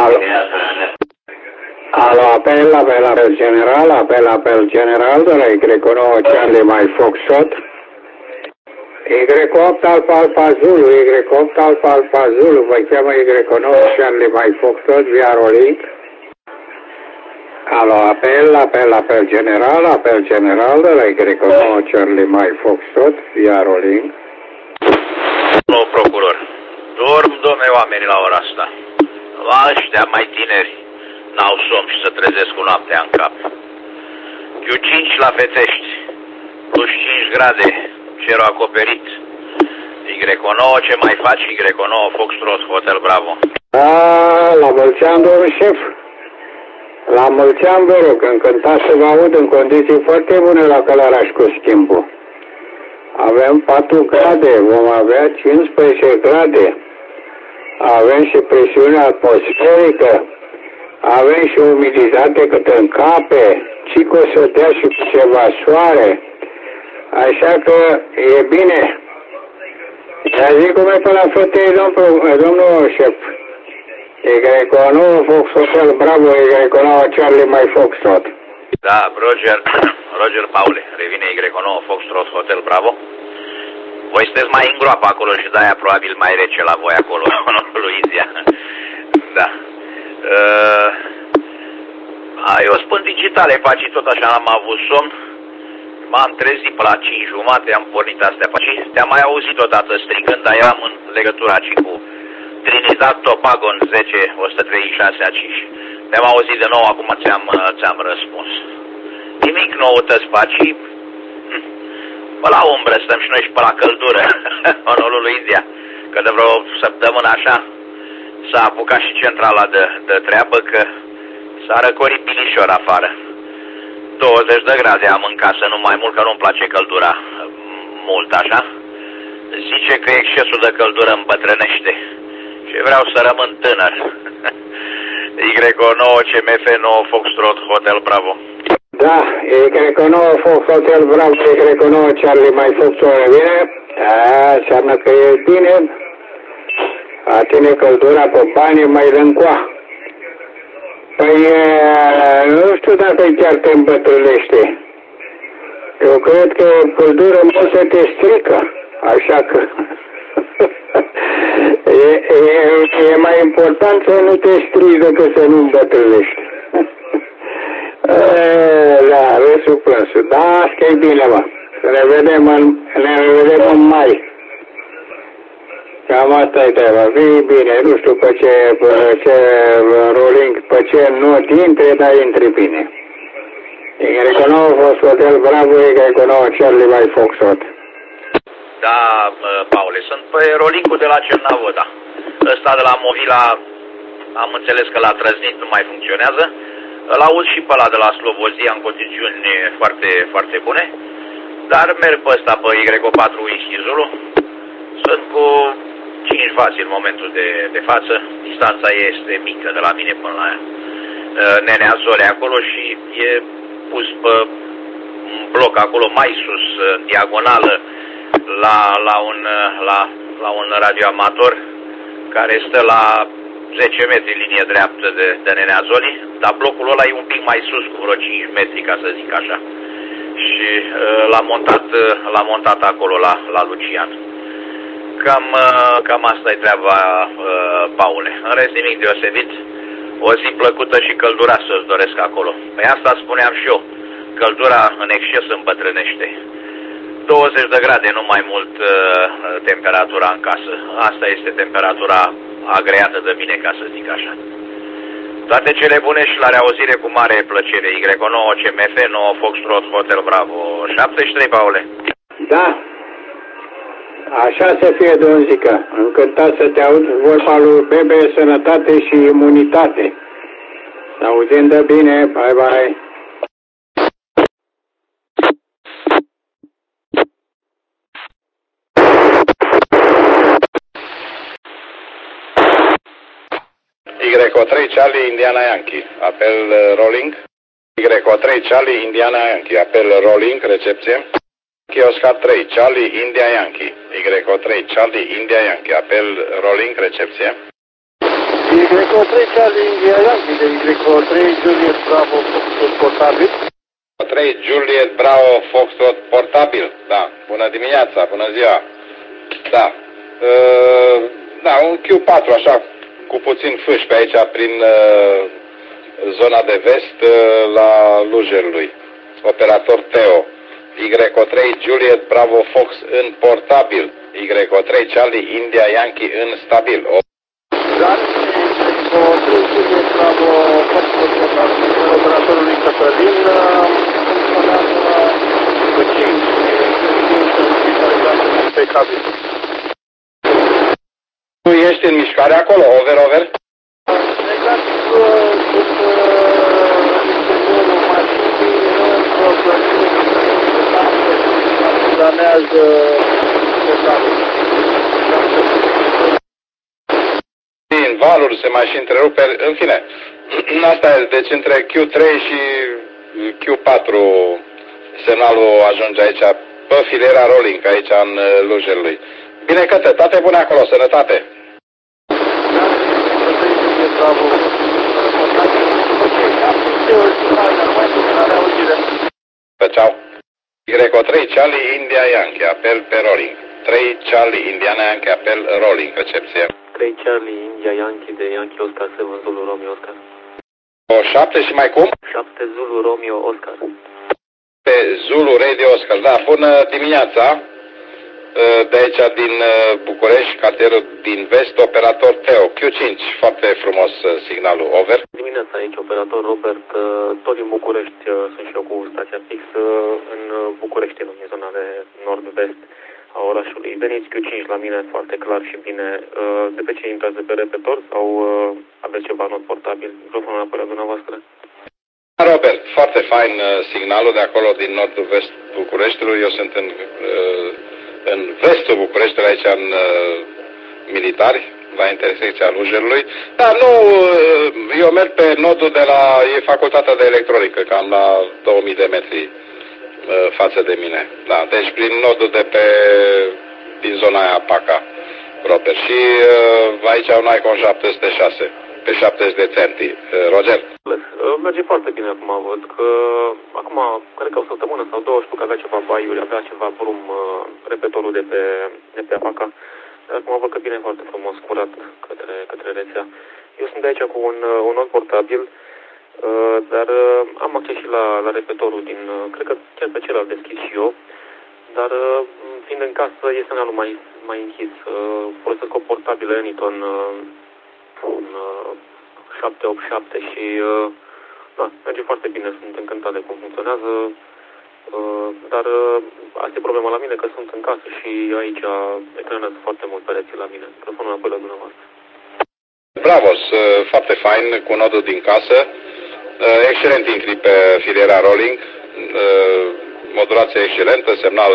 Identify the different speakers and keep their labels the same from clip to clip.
Speaker 1: Alo. Alo, apel general de la Y9 Charlie Mike Foxtrot. Y8 Alfa Zulu, Y8 Alfa Zulu, vă cheamă Y9 Charlie Mike Foxtrot via Rolling. Alo, apel general de la Y9 Charlie Mike Foxtrot via Rolling.
Speaker 2: Domnul procuror, dorm, domne, oamenii la ora asta. La ăștia mai tineri n-au somn și să trezesc cu noaptea în cap. Q5 la Fetești, plus 5 grade, cerul acoperit. Y9, ce mai faci? Y9, Foxtrot, Hotel Bravo.
Speaker 1: La mulți ani, domnul șef. La mulți ani, vă rog, încântat să vă aud în condiții foarte bune la Călăraș cu schimbul. Avem 4 grade, vom avea 15 grade. Avem și presiune atmosferică. Avem și umiditate cât încape. Cică o să dea și ceva soare. Așa că e bine. Ia zi cum e până la fetei, domnul șef. Y9 Foxtrot Bravo, Y9 Charlie Mike Foxtrot.
Speaker 2: Da, Roger Paule, revine Y9 Foxtrot Hotel Bravo. Voi sunteți mai în groapă acolo și de-aia probabil mai rece la voi acolo, în Luizia. Da. Eu spun digitale, faci tot așa, am avut somn. M-am trezit pe la 5:30, am pornit astea pe 5. Te-am mai auzit odată strigând, dar eram în legătura aici cu Trinidad Tobago în 10-136 aici. Te-am auzit de nou, acum ți-am răspuns. Nimic noutăți pe aici. Pe la umbră stăm și noi și pe la căldură, în Luizia. Că de vreo săptămână așa s-a apucat și centrala de treabă, că s-a răcorit bilișor afară. 20 de grade am în casă, nu mai mult, că nu-mi place căldura mult așa. Zice că excesul de căldură îmbătrânește și vreau să rămân tânăr. Y9 CMF 9 Foxtrot Hotel Bravo.
Speaker 1: Da, Y9 Hotel Bravo, Y9 Charlie Mike Foxtrot revine. Înseamnă că e bine. A tine căldura pe bani mai lâncoa. Păi, nu știu dacă chiar te îmbătrânește. Eu cred că căldura mult să te strică. Așa că e mai important să nu te strici decât să nu îmbătrânești. Da, râsul plânsul. Da, asta e bine, mă. Ne revedem în mai. Cam asta e treaba. Vii bine, nu știu pe ce rolling, pe ce not intre, dar intri bine. Y9 Hotel Bravo, Y9 Charlie Mike Foxtrot.
Speaker 2: Da, Paule, sunt pe rolling-ul de la Cernavoda. Ăsta de la Movila, am înțeles că l-a trăznit, nu mai funcționează. Îl aud și pe ăla de la Slobozia în condiții foarte, foarte bune. Dar merg pe ăsta, pe Y4 Whisky Zulu. Sunt cu 5 fați în momentul de față. Distanța este mică de la mine până la Nenea Zole acolo și e pus pe un bloc acolo mai sus, în diagonală, la un radioamator care stă la 10 metri linie dreaptă de Nenea Zoli, dar blocul ăla e un pic mai sus, cu vreo 5 metri, ca să zic așa. Și l-a montat acolo la Lucian. Cam asta e treaba, Paule. În rest, nimic deosebit. O zi plăcută și călduroasă îți doresc acolo. Păi asta spuneam și eu. Căldura în exces îmbătrânește. 20 de grade, nu mai mult, temperatura în casă. Asta este temperatura agreată de mine, ca să zic așa. Toate cele bune și la reauzire cu mare plăcere. Y9 CMF 9 Foxtrot Hotel Bravo 73, Paule.
Speaker 1: Da. Așa să fie, domnul Zică. Încântat să te aud vorba lui Bebe, sănătate și imunitate. Să auzim de bine. Bye, bye.
Speaker 3: Y3 Charlie Indiana Yankee, apel rolling. Y3 Charlie Indiana Yankee, apel rolling, recepție. Oscar 3 Charlie India Yankee, Y3 Charlie India Yankee, apel rolling, recepție.
Speaker 4: Y3 Charlie India Yankee de Y3 Juliet Bravo Foxtrot portabil.
Speaker 3: 3 Juliet Bravo Foxtrot portabil. Da. Bună dimineața, bună ziua. Da. Da, un Q4 așa, cu puțin fâș pe aici, prin zona de vest, la Lujerului. Operator Teo. Y3 Juliet Bravo Fox în portabil. Y3 Charlie India Yankee în stabil.
Speaker 4: Dar, Y3 Juliet Bravo Fox portabil. Operatorului Cătălin funcționează cu 5 pe cabil.
Speaker 3: Tu ești în mișcare acolo, over, over?
Speaker 4: Exact,
Speaker 3: Din valuri se mai și întrerupe, în fine, asta e, deci între Q3 și Q4 semnalul ajunge aici, pe filiera rolling, aici în Lujerului. Bine, Cătă, toate bune acolo, sănătate! Ceau! Y3 Charlie India Yankee, apel pe rolling. 3 Charlie Indiana Yankee, apel rolling, recepție.
Speaker 4: 3 Charlie India Yankee de Yankee Oscar 7 Zulu Romeo Oscar.
Speaker 3: O 7 și mai cum?
Speaker 4: 7 Zulu Romeo Oscar.
Speaker 3: Pe Zulu Radio Oscar, da, bună dimineața. De aici din București, cartierul din vest, operator Teo, Q5, foarte frumos signalul, over.
Speaker 4: Dimineața aici, operator Robert, tot din București, sunt și eu cu stația fix în București, în zona de nord-vest a orașului. Veniți Q5 la mine foarte clar și bine. De pe ce intrați de pe repetor sau aveți ceva not portabil? Microfonul înapoi la dumneavoastră.
Speaker 3: Robert, foarte fain signalul de acolo din nord-vest Bucureștiului. Eu sunt în vestul Bucureștiului, aici în militari, la intersecția Lujerului. Dar nu, eu merg pe nodul de la, e facultatea de electronică, cam la 2000 de metri față de mine. Da, deci prin nodul de pe, din zona aia Paca, Robert. Și aici un Icon 706, pe 70 de centi. Roger?
Speaker 4: Merge foarte bine acum, văd că acum, cred că o săptămână sau două, știu că avea ceva baiuri, avea ceva brum, repetorul de pe Apaca. Dar acum văd că vine foarte frumos, curat către rețea. Eu sunt de aici cu un not portabil, dar am acces și la repetorul din, cred că chiar pe celălalt deschis și eu, dar fiind în casă, este semnalul mai închis. Folosesc o portabilă Anyton, un 787 și da, merge foarte bine, sunt încântat de cum funcționează, dar asta e problema la mine, că sunt în casă și aici ecranează foarte mult pereții la mine. Microfonul înapoi la dumneavoastră.
Speaker 3: Bravo, foarte fain cu nodul din casă, excelent intri pe filiera rolling, modulație excelentă, semnal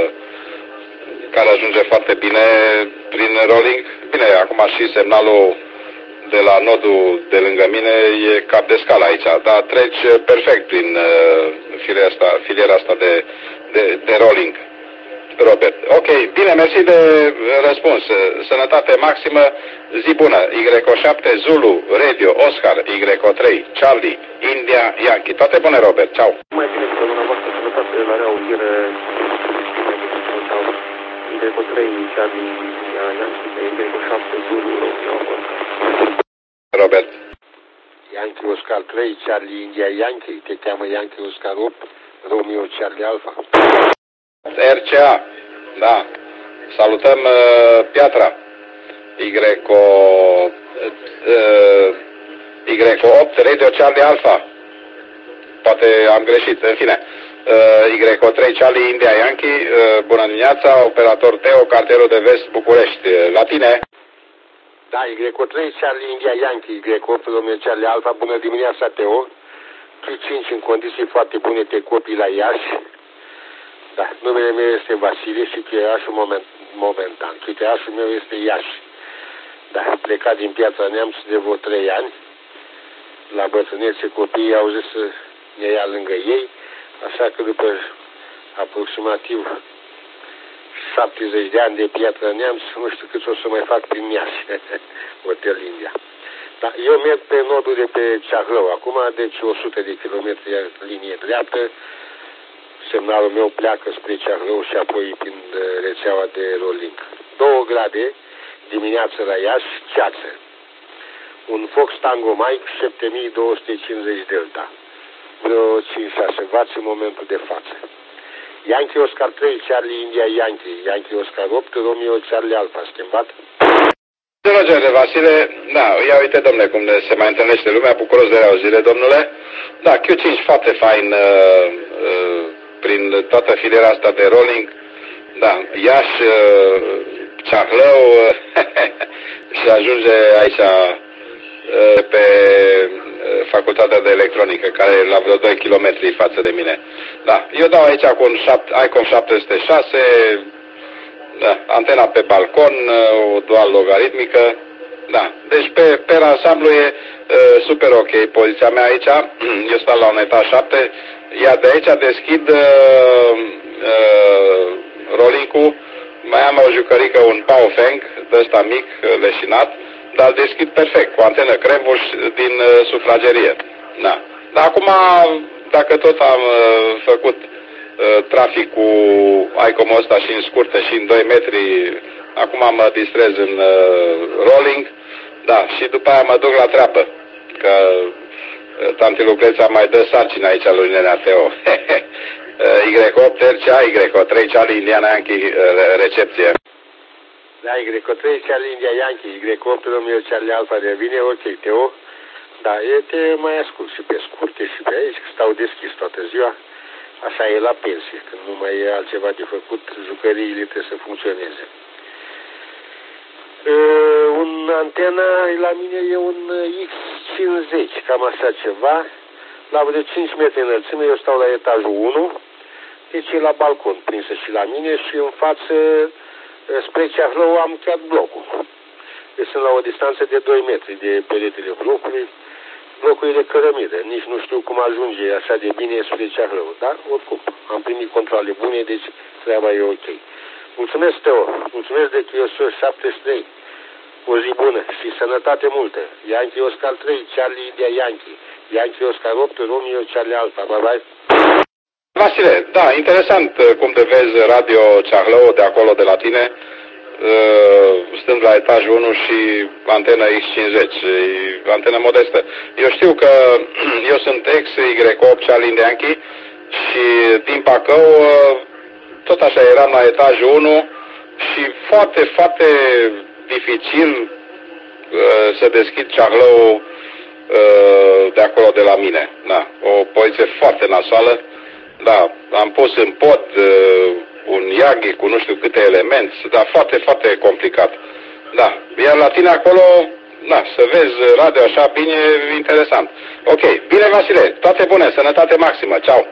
Speaker 3: care ajunge foarte bine prin rolling. Bine, acum și semnalul de la nodul de lângă mine e cap de scală aici, dar treci perfect prin filiera asta de rolling, Robert. Ok, bine, mersi de răspuns. Sănătate maximă, zi bună. Y7 Zulu, Radio, Oscar, Y3, Charlie, India, Yankee. Toate bune, Robert. Ciao.
Speaker 4: Mai bine că dumneavoastră, sănătate la reauzire. Y3, Charlie, India, Yankee, Y7 Zulu, Radio, Oscar.
Speaker 3: Robert.
Speaker 5: Yankee Oscar 3, Charlie India Yankee, te cheamă Yankee Oscar 8, Romeo Charlie Alpha.
Speaker 3: RCA, da. Salutăm Piatra. Y8, Radio Charlie Alpha. Poate am greșit, în fine. Y3 Charlie India Yankee, bună dimineața, operator Teo, cartierul de vest București. La tine?
Speaker 5: Da, Y3 Charlie India Yankee, Y8 Romeo Charlie Alpha, bună dimineața Teo. Q5 în condiții foarte bune, te copii la Iași. Da, numele meu este Vasile și tuierașul momentan. Tuierașul meu este Iași. Da, plecat din Piatra Neamț de vreo 3 ani. La bătrânețe copiii au zis să ne ia lângă ei, așa că după aproximativ 70 de ani de Piatra Neamț, nu știu cât o să mai fac prin Iași, Hotel India. Da, eu merg pe nodul de pe Ceahlău acum, deci 100 de kilometri linie dreaptă. Semnalul meu pleacă spre Ceahlău și apoi prin rețeaua de rolling. 2 grade dimineață la Iași, ceață. Un Fox Tango Mike 7250 Delta. Vreo 5-6 W în momentul de față. Yankee Oscar 3, Charlie India Yankee. Yankee Oscar 8, Romeo Charlie Alpha. Schimbat?
Speaker 3: Roger Vasile, da, ia uite, domnule, cum se mai întâlnește lumea, bucuros de reauzire, domnule. Da, Q5 foarte fain prin toată filiera asta de rolling. Da, Iași, Ceahlău și ajunge aici pe facultatea de electronică, care e la vreo 2 km față de mine. Da, eu dau aici cu un Icon 706, da, antena pe balcon, o dual logaritmică, da, deci pe ansamblu e super ok poziția mea aici, eu stau la un etaj 7, iar de aici deschid rolling-ul, mai am o jucărică, un Baofeng, de ăsta mic, leșinat, dar deschid perfect, cu antenă Crevuș din sufragerie. Da. Dar acum, dacă tot am făcut trafic cu Icom ăsta și în scurte și în 2 metri, acum mă distrez în rolling, da, și după aia mă duc la treabă, că tanti Lucreția mai dă sarcină aici lui Nenea Teo. Y8 RCA, Y3 Charlie Indiana Yankee, recepție.
Speaker 5: Da, Y3 Charlie India Yankee, Y8 Romeo Charlie Alpha revine, ok, Teo. Da, te mai ascult și pe scurte și pe aici, că stau deschis toată ziua. Așa e la pensie, când nu mai e altceva de făcut, jucăriile trebuie să funcționeze. Un antenă la mine e un X50, cam așa ceva, la vreo 5 metri înălțime, eu stau la etajul 1, deci e la balcon prinsă și la mine și în față, spre Ceahlău, am chiar blocul. Deci sunt la o distanță de 2 metri de peretele blocului. Blocul e de cărămidă, nici nu știu cum ajunge așa de bine spre Ceahlău, dar oricum, am primit controle bune, deci treaba e ok. Mulțumesc, Teo, mulțumesc de Chiosur 73, o zi bună și sănătate multă. Yankee Oscar 3, Charlie India Yankee, Yankee Oscar 8, Romeo Charlie Alpha, bye bye.
Speaker 3: Vasile, da, interesant cum te vezi Radio Ceahlău de acolo de la tine, stând la etajul 1 și antena X50, antenă modestă. Eu știu că eu sunt ex-Y8 Charlie India Yankee și din Bacău tot așa eram la etajul 1 și foarte, foarte dificil să deschid Ceahlău de acolo de la mine. Da, o poziție foarte nasoală. Da, am pus în pod un Yagi cu nu știu câte elemente, dar foarte, foarte complicat. Da, iar la tine acolo, da, să vezi radio așa bine, interesant. Ok, bine Vasile, toate bune, sănătate maximă, ceau!